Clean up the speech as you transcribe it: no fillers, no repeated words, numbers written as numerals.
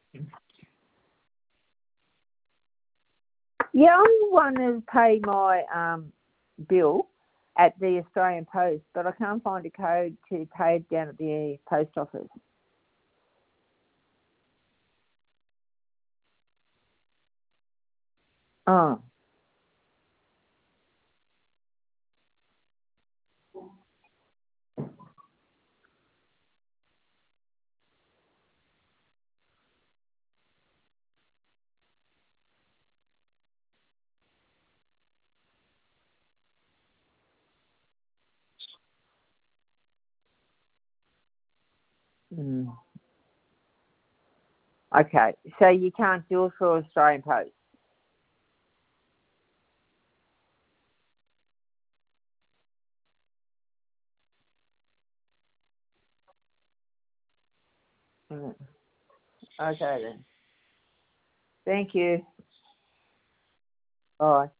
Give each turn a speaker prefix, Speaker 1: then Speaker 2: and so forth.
Speaker 1: Yeah, I'm the one who pay my bill at the Australian Post, but I can't find a code to pay it down at the post office. Oh. Mm. Okay, so you can't do it for Australian Post. Mm. Okay then. Thank you. Bye.